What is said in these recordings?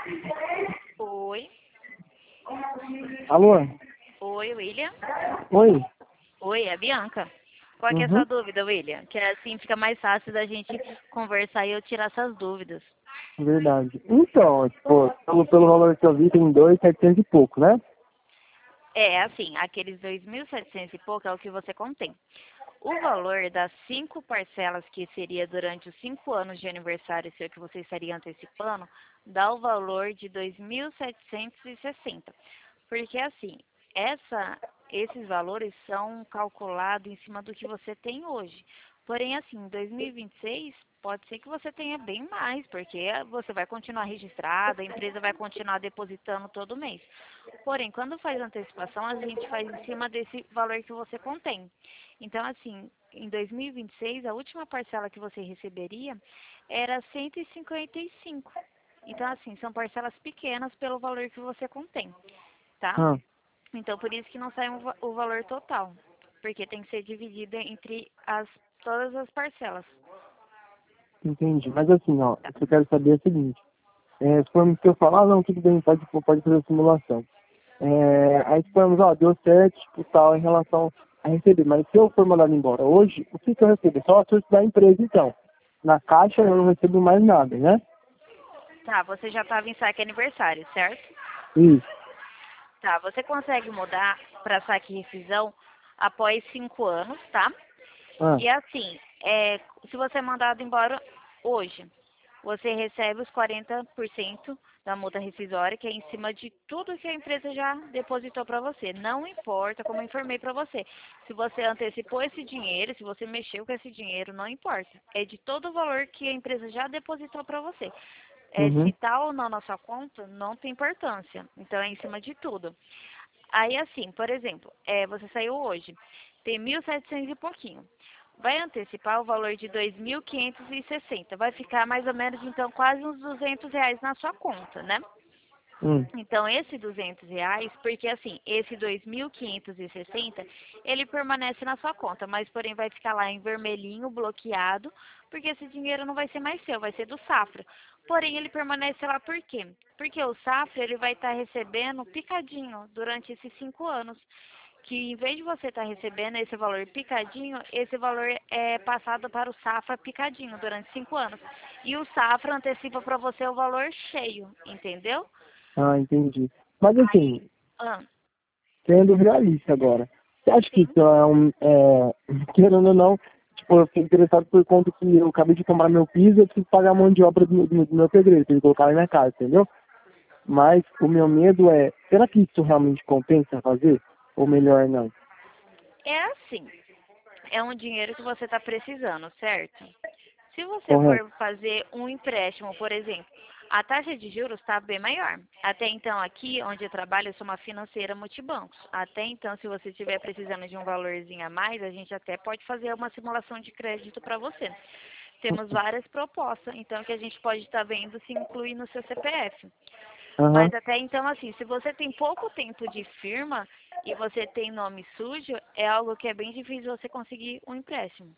Oi. Alô? Oi, William. Oi? Oi, é a Bianca. Qual que é a Uhum. sua dúvida, William? Que assim fica mais fácil da gente conversar e eu tirar essas dúvidas. Verdade. Então, tipo, pelo valor que eu vi, tem 2.700 e pouco, né? É, assim, aqueles 2.700 e pouco é o que você contém. O valor das 5 parcelas, que seria durante os 5 anos de aniversário seu que você estaria antecipando, dá o valor de 2.760. Porque assim, essa, esses valores são calculados em cima do que você tem hoje. Porém, assim, em 2026, pode ser que você tenha bem mais, porque você vai continuar registrado, a empresa vai continuar depositando todo mês. Porém, quando faz antecipação, a gente faz em cima desse valor que você contém. Então, assim, em 2026, a última parcela que você receberia era 155. Então, assim, são parcelas pequenas pelo valor que você contém, tá? Ah, Então, por isso que não sai o valor total, porque tem que ser dividido entre todas as parcelas. entendi. Mas assim, ó, Tá? o que eu quero saber é o seguinte. Se formos que eu falar, não, tudo bem, pode fazer a simulação. Aí suponhamos, ó, deu certo, tipo, tal, em relação a receber. Mas se eu for mandado embora hoje, o que eu recebo? Só a sorte da empresa, então. Na caixa eu não recebo mais nada, né? Tá, você já estava em saque aniversário, certo? Isso. Tá, você consegue mudar para saque rescisão após 5 anos, tá? Ah, E assim, se você é mandado embora hoje, você recebe os 40% da multa rescisória, que é em cima de tudo que a empresa já depositou para você. Não importa, como eu informei para você. Se você antecipou esse dinheiro, se você mexeu com esse dinheiro, não importa. É de todo o valor que a empresa já depositou para você. Se uhum. tá ou não na sua conta, não tem importância. Então, é em cima de tudo. Aí, assim, por exemplo, você saiu hoje, tem 1.700 e pouquinho. Vai antecipar o valor de 2.560. Vai ficar mais ou menos, então, quase uns R$ 200 na sua conta, né? Hum. Então, esse R$ 200, porque assim, esse 2.560 ele permanece na sua conta, mas porém vai ficar lá em vermelhinho, bloqueado, porque esse dinheiro não vai ser mais seu, vai ser do Safra. Porém, ele permanece lá por quê? Porque o Safra, ele vai estar recebendo picadinho durante esses 5 anos. Que em vez de você estar recebendo esse valor picadinho, esse valor é passado para o Safra picadinho durante 5 anos. E o Safra antecipa para você o valor cheio, entendeu? Ah, entendi. Mas Aí, assim, ah, sendo realista agora, você acha que sim. isso querendo ou não, tipo, eu fiquei interessado por conta que eu acabei de comprar meu piso, eu preciso pagar a mão de obra do meu pedreiro, pra ele colocar na minha casa, entendeu? Mas o meu medo é, será que isso realmente compensa fazer? Ou melhor não? É assim, é um dinheiro que você está precisando, certo? Se você Correto. for fazer um empréstimo, por exemplo, a taxa de juros está bem maior. Até então, aqui onde eu trabalho, eu sou uma financeira multibancos. Até então, se você estiver precisando de um valorzinho a mais, a gente até pode fazer uma simulação de crédito para você. Temos várias propostas, então, que a gente pode estar vendo se inclui no seu CPF. Aham. Mas até então, assim, se você tem pouco tempo de firma e você tem nome sujo, é algo que é bem difícil você conseguir um empréstimo.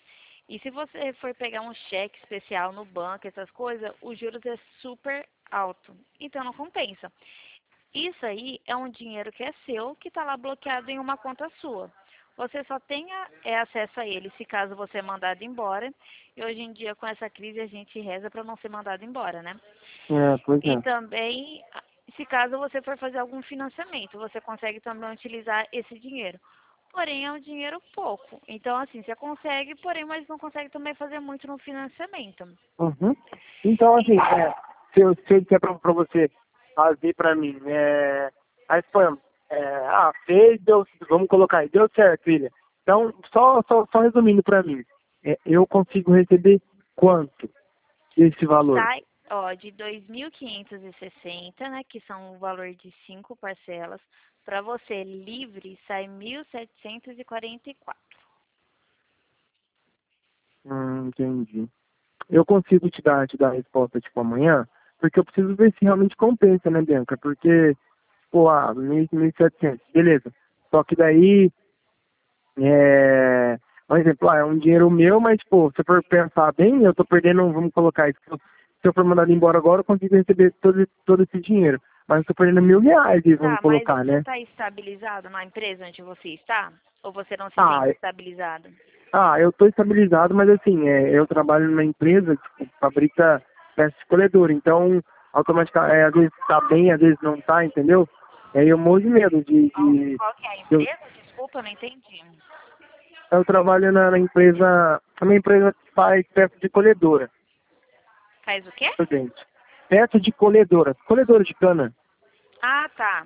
E se você for pegar um cheque especial no banco, essas coisas, os juros é super alto. Então não compensa. Isso aí é um dinheiro que é seu, que está lá bloqueado em uma conta sua. Você só tem acesso a ele se caso você é mandado embora. E hoje em dia, com essa crise, a gente reza para não ser mandado embora, né? Pois E é. também, se caso você for fazer algum financiamento, você consegue também utilizar esse dinheiro. Porém, é um dinheiro pouco. Então, assim, você consegue, porém, mas não consegue também fazer muito no financiamento. Uhum. Então, assim, E, se eu disser pra você fazer pra mim, aí foi, fez, vamos colocar aí, deu certo, filha. Então, só resumindo pra mim, eu consigo receber quanto esse valor? sai, ó, de 2.560, né, que são o valor de 5 parcelas, para você livre, sai 1.744. Entendi. Eu consigo te dar a resposta, tipo, amanhã, porque eu preciso ver se realmente compensa, né, Bianca? Porque, pô, 1.700, beleza. Só que daí, um exemplo, é um dinheiro meu, mas, pô, se eu for pensar bem, eu tô perdendo, vamos colocar isso, se se eu for mandado embora agora, eu consigo receber todo esse dinheiro. Mas eu tô perdendo R$ 1.000, vamos Tá, mas colocar, você né? está estabilizado na empresa onde você está? Ou você não se Ah, sente estabilizado? eu tô estabilizado, mas assim, eu trabalho numa empresa que tipo, fabrica peças de colhedor. Então, automaticamente, às vezes tá bem, às vezes não tá, entendeu? E aí eu morro de medo Qual que é a eu, empresa? Desculpa, eu não entendi. eu trabalho na empresa, a minha empresa faz peça de colhedora, Faz o quê? gente. Peça de colhedora de cana. Ah, tá.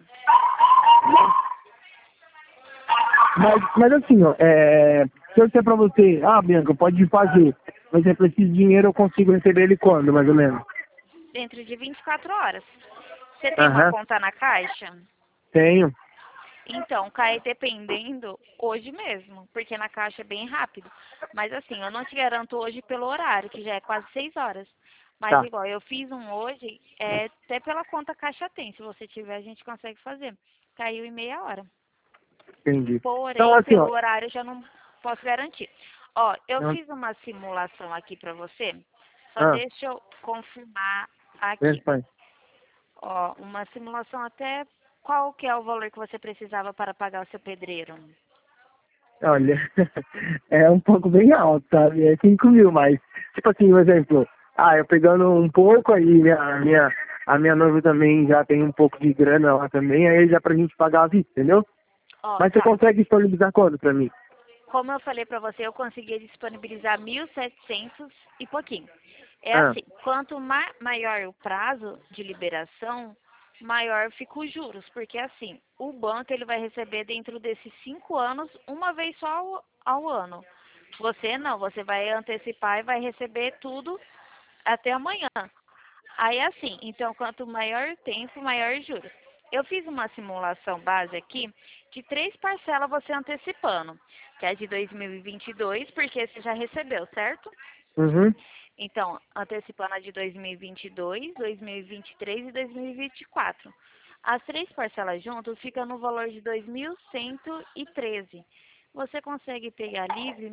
Mas assim, ó, se eu disser pra você, Bianca, pode fazer, por exemplo, esse dinheiro eu consigo receber ele quando, mais ou menos? Dentro de 24 horas. Você tem uma Aham, conta na Caixa? tenho. Então, cai dependendo hoje mesmo, porque na Caixa é bem rápido. Mas assim, eu não te garanto hoje pelo horário, que já é quase 6 horas. Mas Tá, igual, eu fiz um hoje, até pela conta Caixa tem. Se você tiver, a gente consegue fazer. Caiu em meia hora. entendi. Então, Porém, assim, pelo ó, horário eu já não posso garantir. Ó, eu não, fiz uma simulação aqui pra você. Só ah, deixa eu confirmar aqui. responde. Ó, uma simulação até qual que é o valor que você precisava para pagar o seu pedreiro? Olha, é um pouco bem alto, sabe? É 5.000, mas, tipo assim, um exemplo, eu pegando um pouco, aí a minha noiva também já tem um pouco de grana lá também, aí já pra gente pagar a vista, entendeu? Ó, Mas você tá. consegue disponibilizar quando pra mim? Como eu falei para você, eu consegui disponibilizar 1.700 e pouquinho. É Ah, assim, quanto maior o prazo de liberação, maior fica os juros, porque assim, o banco ele vai receber dentro desses 5 anos uma vez só ao ano. Você não, você vai antecipar e vai receber tudo até amanhã. Aí assim, então quanto maior o tempo, maior os juros. Eu fiz uma simulação base aqui de 3 parcelas você antecipando, que é de 2022, porque você já recebeu, certo? uhum, Então, antecipando a de 2022, 2023 e 2024. As 3 parcelas juntas ficam no valor de 2.113. Você consegue pegar livre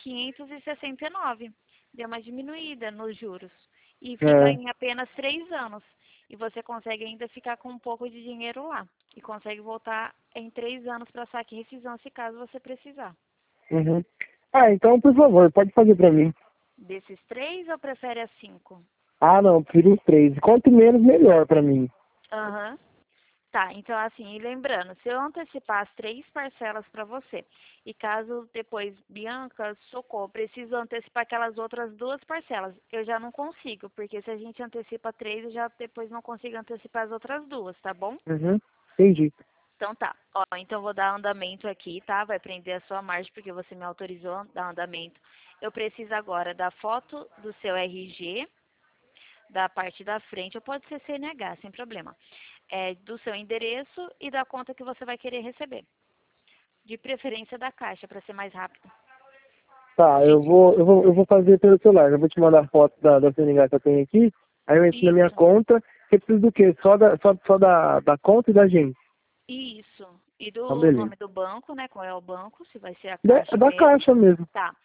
1.569. Deu uma diminuída nos juros. E fica é, em apenas 3 anos. E você consegue ainda ficar com um pouco de dinheiro lá. E consegue voltar em 3 anos para saque e rescisão, se caso você precisar. uhum. Então, por favor, pode fazer pra mim. Desses 3 ou prefere as 5? Não, prefiro os 3. Quanto menos, melhor pra mim. Aham. Tá, então assim, e lembrando, se eu antecipar as 3 parcelas para você, e caso depois, Bianca, socorro, preciso antecipar aquelas outras 2 parcelas, eu já não consigo, porque se a gente antecipa 3, eu já depois não consigo antecipar as outras 2, tá bom? Uhum, entendi. Então tá, ó, então vou dar andamento aqui, tá? Vai prender a sua margem, porque você me autorizou a dar andamento. Eu preciso agora da foto do seu RG, da parte da frente, ou pode ser CNH, sem problema. Do seu endereço e da conta que você vai querer receber. De preferência da caixa, para ser mais rápido. Tá, eu vou fazer pelo celular. Eu vou te mandar foto da CNH que eu tenho aqui. Aí eu entro na minha Isso, conta. Você precisa do quê? Só da conta e da gente. isso. E Então, do beleza. nome do banco, né? Qual é o banco, se vai ser a Da, caixa da mesmo. caixa mesmo. Tá.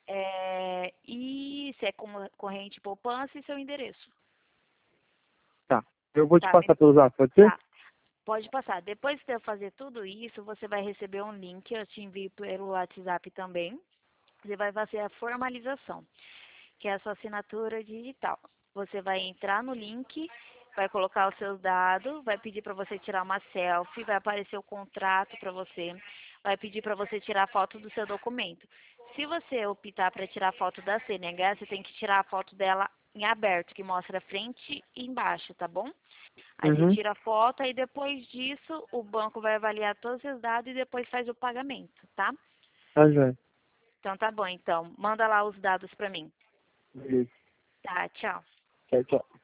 E se é corrente poupança e seu endereço. Tá. Eu vou te Tá, passar pelo zap, pode ser? tá. Pode passar. Depois de eu fazer tudo isso, você vai receber um link, eu te envio pelo WhatsApp também. Você vai fazer a formalização, que é a sua assinatura digital. Você vai entrar no link, vai colocar os seus dados, vai pedir para você tirar uma selfie, vai aparecer o contrato para você, vai pedir para você tirar foto do seu documento. Se você optar para tirar foto da CNH, você tem que tirar a foto dela em aberto, que mostra frente e embaixo, tá bom? Aí você Uhum. tira a foto e depois disso o banco vai avaliar todos os seus dados e depois faz o pagamento, tá? Tá, já. Então tá bom, então. Manda lá os dados para mim. Beleza. Tá, tchau. Tchau, tchau.